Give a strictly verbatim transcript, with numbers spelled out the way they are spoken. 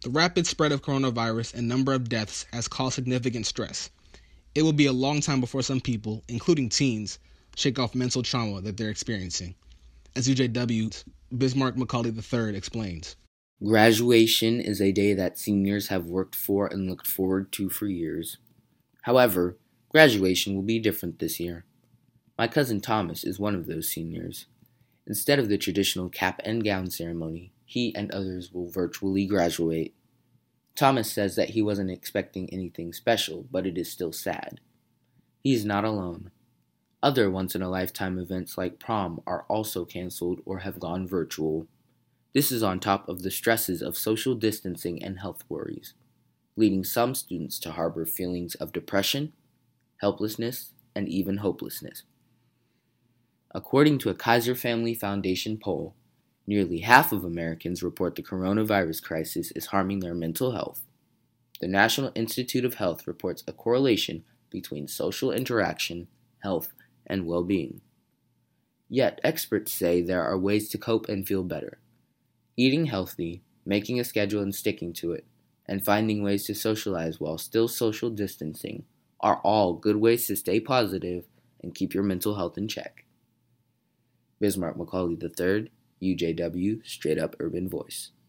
The rapid spread of coronavirus and number of deaths has caused significant stress. It will be a long time before some people, including teens, shake off mental trauma that they're experiencing. As U J W's Bismarck Macaulay the third explains. Graduation is a day that seniors have worked for and looked forward to for years. However, graduation will be different this year. My cousin Thomas is one of those seniors. Instead of the traditional cap and gown ceremony, he and others will virtually graduate. Thomas says that he wasn't expecting anything special, but it is still sad. He is not alone. Other once-in-a-lifetime events like prom are also canceled or have gone virtual. This is on top of the stresses of social distancing and health worries, leading some students to harbor feelings of depression, helplessness, and even hopelessness. According to a Kaiser Family Foundation poll, nearly half of Americans report the coronavirus crisis is harming their mental health. The National Institute of Health reports a correlation between social interaction, health, and well-being. Yet, experts say there are ways to cope and feel better. Eating healthy, making a schedule and sticking to it, and finding ways to socialize while still social distancing are all good ways to stay positive and keep your mental health in check. Bismarck Macaulay the third, U J W, Straight Up Urban Voice.